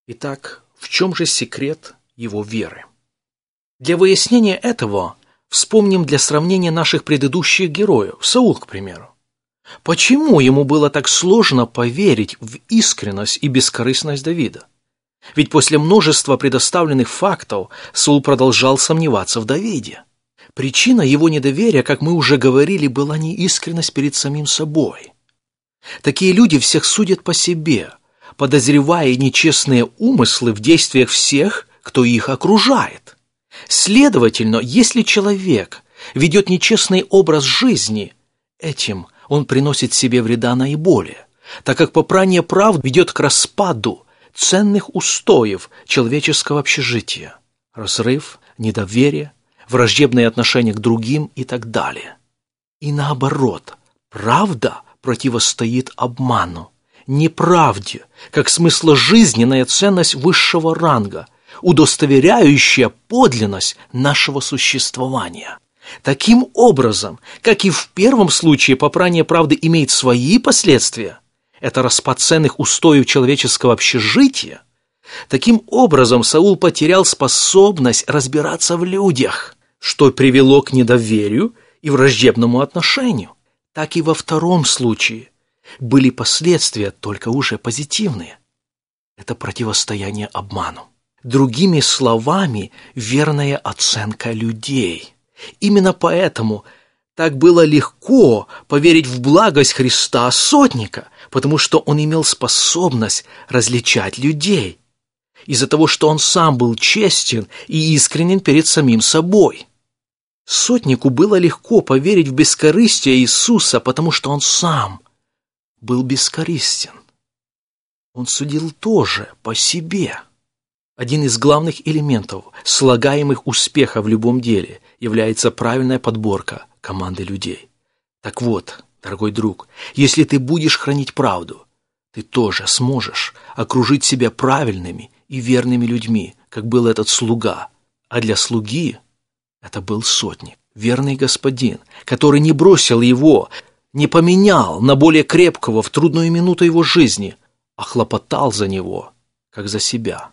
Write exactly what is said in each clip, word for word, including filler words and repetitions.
Итак, в чем же секрет его веры? Для выяснения этого вспомним для сравнения наших предыдущих героев, Саул, к примеру. Почему ему было так сложно поверить в искренность и бескорыстность Давида? Ведь после множества предоставленных фактов Саул продолжал сомневаться в Давиде. Причина его недоверия, как мы уже говорили, была неискренность перед самим собой. Такие люди всех судят по себе, подозревая нечестные умыслы в действиях всех, кто их окружает. Следовательно, если человек ведет нечестный образ жизни, этим он приносит себе вреда наиболее, так как попрание прав ведет к распаду ценных устоев человеческого общежития, разрыв, недоверие, враждебные отношения к другим и так далее. И наоборот, правда противостоит обману, неправде, как смысложизненная ценность высшего ранга, удостоверяющая подлинность нашего существования. Таким образом, как и в первом случае попрание правды имеет свои последствия, это распад ценных устоев человеческого общежития, таким образом Саул потерял способность разбираться в людях, что привело к недоверию и враждебному отношению. Так и во втором случае были последствия, только уже позитивные. Это противостояние обману. Другими словами, верная оценка людей. Именно поэтому так было легко поверить в благость Христа сотника, потому что он имел способность различать людей, из-за того, что он сам был честен и искренен перед самим собой. Сотнику было легко поверить в бескорыстие Иисуса, потому что он сам был бескорыстен. Он судил тоже по себе. Один из главных элементов слагаемых успеха в любом деле является правильная подборка команды людей. Так вот, дорогой друг, если ты будешь хранить правду, ты тоже сможешь окружить себя правильными и верными людьми, как был этот слуга. А для слуги это был сотник, верный господин, который не бросил его, не поменял на более крепкого в трудную минуту его жизни, а хлопотал за него, как за себя.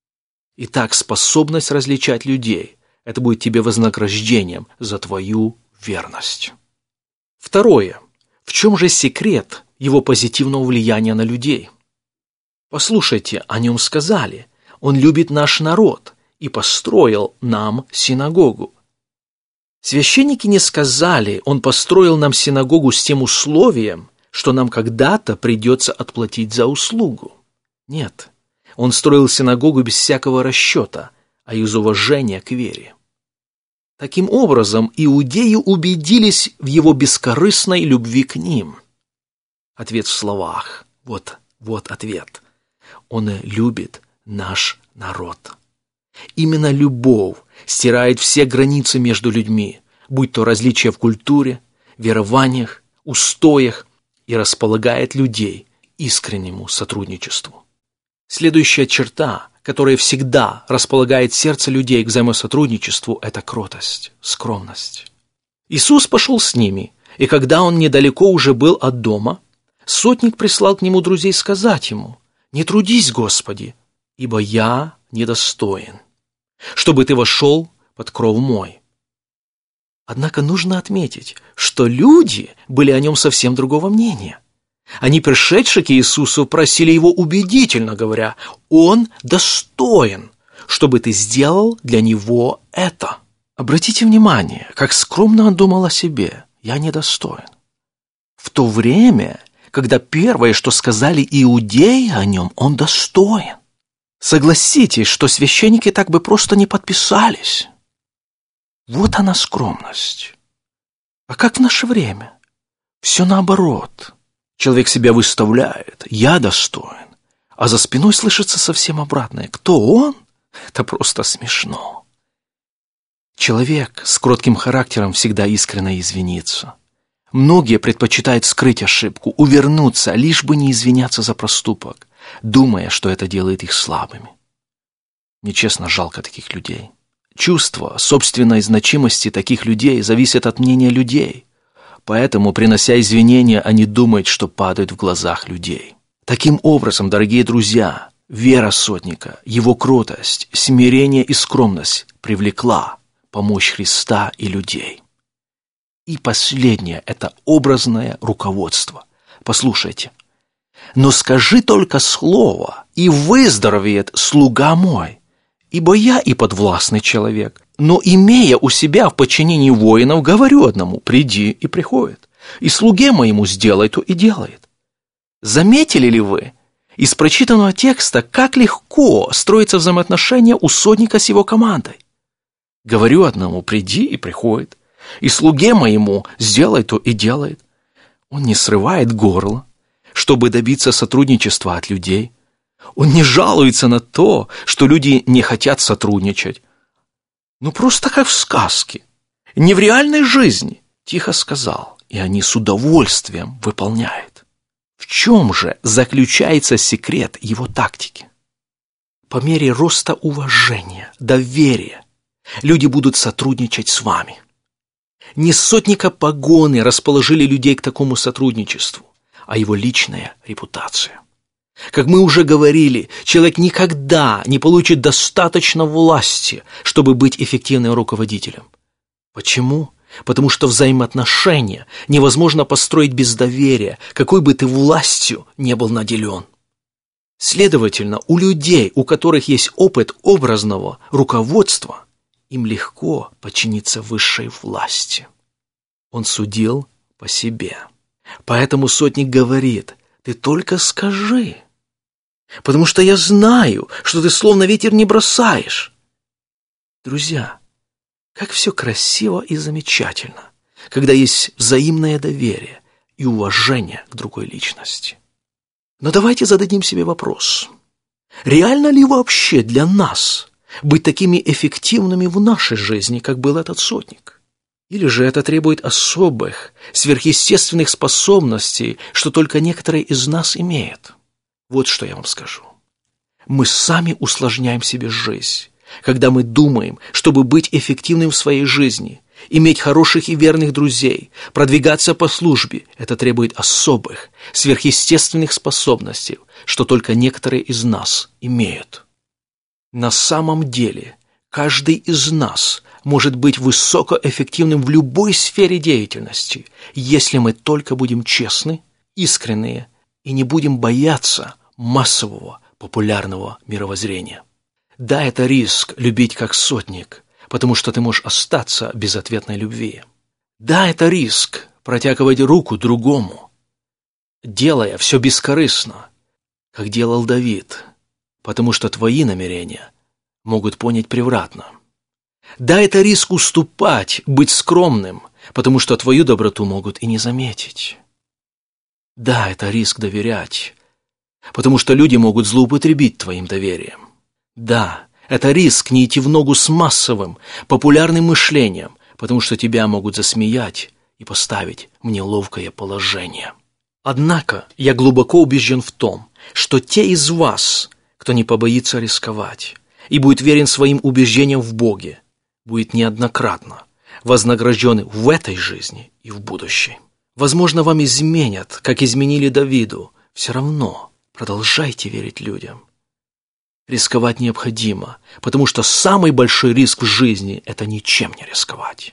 Итак, способность различать людей – это будет тебе вознаграждением за твою верность. Второе. В чем же секрет его позитивного влияния на людей? Послушайте, о нем сказали. Он любит наш народ и построил нам синагогу. Священники не сказали, он построил нам синагогу с тем условием, что нам когда-то придется отплатить за услугу. Нет, он строил синагогу без всякого расчета, а из уважения к вере. Таким образом, иудеи убедились в его бескорыстной любви к ним. Ответ в словах. Вот, вот ответ. Он любит наш народ. Именно любовь стирает все границы между людьми, будь то различия в культуре, верованиях, устоях, и располагает людей к искреннему сотрудничеству. Следующая черта, которая всегда располагает сердце людей к взаимосотрудничеству, это кротость, скромность. Иисус пошел с ними, и когда он недалеко уже был от дома, сотник прислал к нему друзей сказать ему: «Не трудись, Господи, ибо я недостоин, чтобы ты вошел под кров мой». Однако нужно отметить, что люди были о нем совсем другого мнения. Они, пришедшие к Иисусу, просили его убедительно, говоря: «Он достоин, чтобы ты сделал для него это». Обратите внимание, как скромно он думал о себе: «Я недостоин». В то время, когда первое, что сказали иудеи о нем, он достоин. Согласитесь, что священники так бы просто не подписались. Вот она скромность. А как в наше время? Все наоборот. Человек себя выставляет: «Я достоин», а за спиной слышится совсем обратное: «Кто он?» Это просто смешно. Человек с кротким характером всегда искренне извинится. Многие предпочитают скрыть ошибку, увернуться, лишь бы не извиняться за проступок, думая, что это делает их слабыми. Мне честно жалко таких людей. Чувство собственной значимости таких людей зависит от мнения людей. Поэтому, принося извинения, они думают, что падают в глазах людей. Таким образом, дорогие друзья, Вера сотника, его кротость, смирение и скромность привлекла помощь Христа и людей. И последнее – это образное руководство. Послушайте. «Но скажи только слово, и выздоровеет слуга мой, ибо я и подвластный человек, но, имея у себя в подчинении воинов, говорю одному: приди, и приходит, и слуге моему сделай то и делает». Заметили ли вы из прочитанного текста, как легко строятся взаимоотношения у сотника с его командой? «Говорю одному: приди, и приходит, и слуге моему сделай то и делает». Он не срывает горло, чтобы добиться сотрудничества от людей. Он не жалуется на то, что люди не хотят сотрудничать. Ну, просто как в сказке. Не в реальной жизни. Тихо сказал, и они с удовольствием выполняют. В чем же заключается секрет его тактики? По мере роста уважения, доверия, люди будут сотрудничать с вами. Не сотника погоны расположили людей к такому сотрудничеству, а его личная репутация. Как мы уже говорили, человек никогда не получит достаточно власти, чтобы быть эффективным руководителем. Почему? Потому что взаимоотношения невозможно построить без доверия, какой бы ты властью не был наделен. Следовательно, у людей, у которых есть опыт образного руководства, им легко подчиниться высшей власти. Он судил по себе. Поэтому сотник говорит: ты только скажи, потому что я знаю, что ты словно ветер не бросаешь. Друзья, как все красиво и замечательно, когда есть взаимное доверие и уважение к другой личности. Но давайте зададим себе вопрос: реально ли вообще для нас быть такими эффективными в нашей жизни, как был этот сотник? Или же это требует особых, сверхъестественных способностей, что только некоторые из нас имеют? Вот что я вам скажу. Мы сами усложняем себе жизнь, когда мы думаем, чтобы быть эффективным в своей жизни, иметь хороших и верных друзей, продвигаться по службе. Это требует особых, сверхъестественных способностей, что только некоторые из нас имеют. На самом деле, каждый из нас может быть высокоэффективным в любой сфере деятельности, если мы только будем честны, искренние и не будем бояться массового популярного мировоззрения. Да, это риск любить как сотник, потому что ты можешь остаться без ответной любви. Да, это риск протягивать руку другому, делая все бескорыстно, как делал Давид, потому что твои намерения могут понять превратно. Да, это риск уступать, быть скромным, потому что твою доброту могут и не заметить. Да, это риск доверять, потому что люди могут злоупотребить твоим доверием. Да, это риск не идти в ногу с массовым, популярным мышлением, потому что тебя могут засмеять и поставить в неловкое положение. Однако я глубоко убежден в том, что те из вас, кто не побоится рисковать и будет верен своим убеждениям в Боге, будет неоднократно вознагражден в этой жизни и в будущей. Возможно, вам изменят, как изменили Давиду. Все равно продолжайте верить людям. Рисковать необходимо, потому что самый большой риск в жизни – это ничем не рисковать.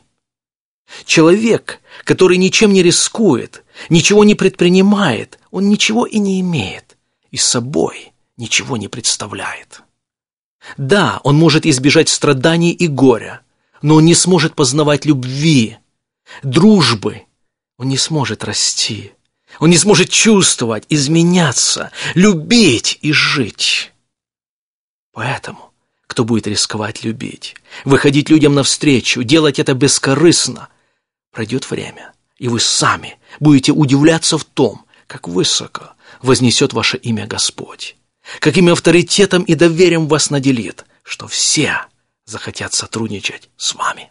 Человек, который ничем не рискует, ничего не предпринимает, он ничего и не имеет, и собой ничего не представляет. Да, он может избежать страданий и горя, но он не сможет познавать любви, дружбы, он не сможет расти, он не сможет чувствовать, изменяться, любить и жить. Поэтому, кто будет рисковать любить, выходить людям навстречу, делать это бескорыстно, пройдет время, и вы сами будете удивляться в том, как высоко вознесет ваше имя Господь, каким авторитетом и доверием вас наделит, что все захотят сотрудничать с вами.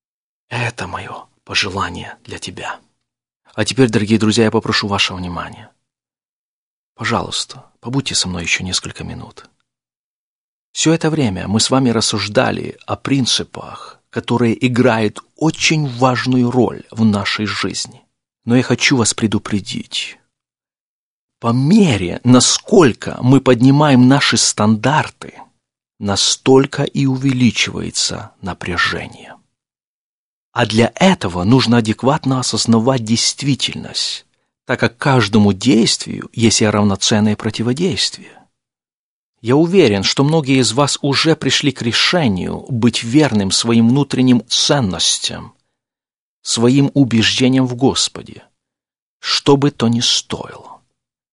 Это мое пожелание для тебя. А теперь, дорогие друзья, я попрошу вашего внимания. Пожалуйста, побудьте со мной еще несколько минут. Все это время мы с вами рассуждали о принципах, которые играют очень важную роль в нашей жизни. Но я хочу вас предупредить. По мере, насколько мы поднимаем наши стандарты, настолько и увеличивается напряжение. А для этого нужно адекватно осознавать действительность, так как каждому действию есть и равноценное противодействие. Я уверен, что многие из вас уже пришли к решению быть верным своим внутренним ценностям, своим убеждениям в Господе, что бы то ни стоило.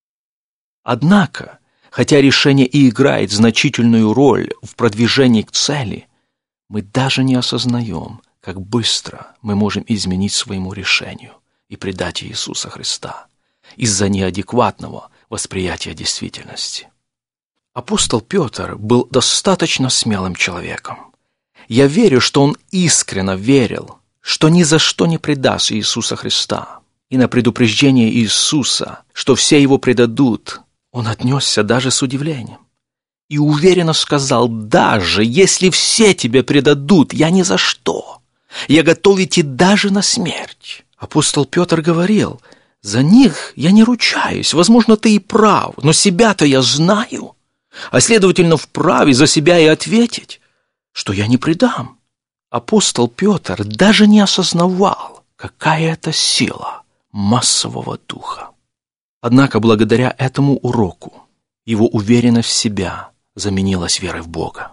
Однако, хотя решение и играет значительную роль в продвижении к цели, мы даже не осознаем, как быстро мы можем изменить своему решению и предать Иисуса Христа из-за неадекватного восприятия действительности. Апостол Петр был достаточно смелым человеком. Я верю, что он искренне верил, что ни за что не предаст Иисуса Христа. И на предупреждение Иисуса, что все его предадут, он отнесся даже с удивлением. И уверенно сказал: «Даже если все тебя предадут, я ни за что. Я готов идти даже на смерть». Апостол Петр говорил: «За них я не ручаюсь, возможно, ты и прав, но себя-то я знаю, а следовательно вправе за себя и ответить, что я не предам». Апостол Петр даже не осознавал, какая это сила массового духа. Однако благодаря этому уроку его уверенность в себя заменилась верой в Бога.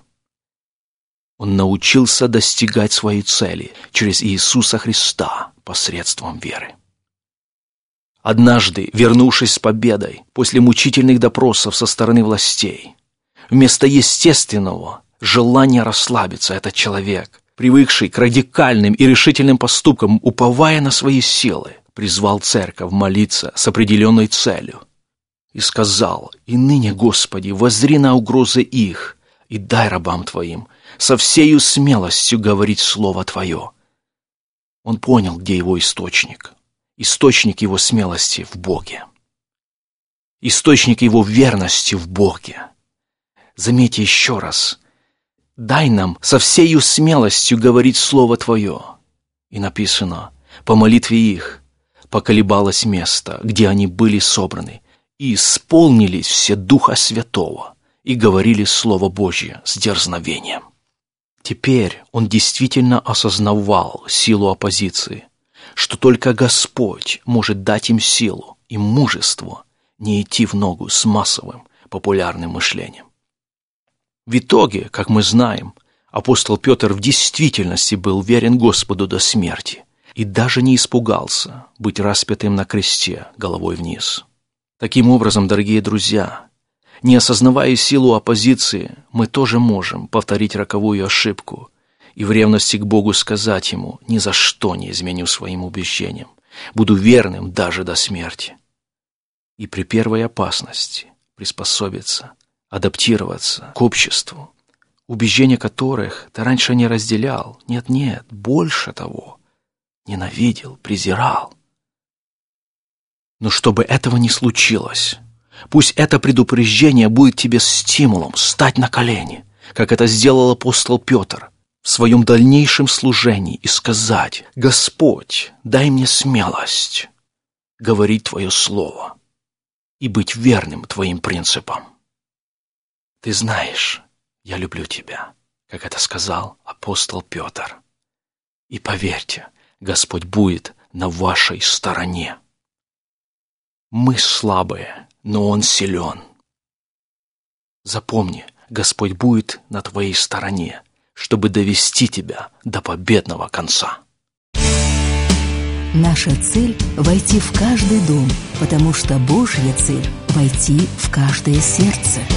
Он научился достигать своей цели через Иисуса Христа посредством веры. Однажды, вернувшись с победой после мучительных допросов со стороны властей, вместо естественного желания расслабиться, этот человек, привыкший к радикальным и решительным поступкам, уповая на свои силы, призвал церковь молиться с определенной целью и сказал: «И ныне, Господи, воззри на угрозы их, и дай рабам Твоим со всею смелостью говорить Слово Твое». Он понял, где его источник. Источник его смелости в Боге. Источник его верности в Боге. Заметьте еще раз: «Дай нам со всею смелостью говорить Слово Твое». И написано: «По молитве их поколебалось место, где они были собраны, и исполнились все Духа Святого, и говорили Слово Божье с дерзновением». Теперь он действительно осознавал силу оппозиции, что только Господь может дать им силу и мужество не идти в ногу с массовым популярным мышлением. В итоге, как мы знаем, апостол Петр в действительности был верен Господу до смерти и даже не испугался быть распятым на кресте головой вниз. Таким образом, дорогие друзья, не осознавая силу оппозиции, мы тоже можем повторить роковую ошибку и в ревности к Богу сказать Ему: «Ни за что не изменю своим убеждениям, буду верным даже до смерти». И при первой опасности приспособиться, адаптироваться к обществу, убеждения которых ты раньше не разделял, нет-нет, больше того, ненавидел, презирал. Но чтобы этого не случилось, пусть это предупреждение будет тебе стимулом стать на колени, как это сделал апостол Петр в своем дальнейшем служении, и сказать: «Господь, дай мне смелость говорить Твое Слово и быть верным Твоим принципам. Ты знаешь, я люблю Тебя», как это сказал апостол Петр. И поверьте, Господь будет на вашей стороне. Мы слабые, но Он силен. Запомни, Господь будет на твоей стороне, чтобы довести тебя до победного конца. Наша цель – войти в каждый дом, потому что Божья цель – войти в каждое сердце.